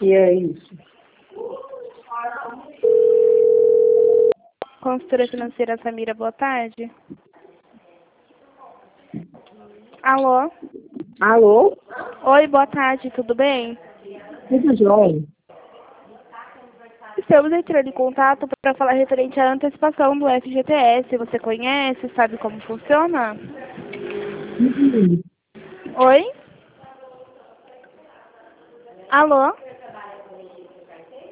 que é isso? Consultora financeira Samira, boa tarde. Alô? Alô? Oi, boa tarde, tudo bem? Tudo jóia? Estamos entrando em contato para falar referente à antecipação do FGTS. Você conhece, sabe como funciona? Uhum. Oi? Alô?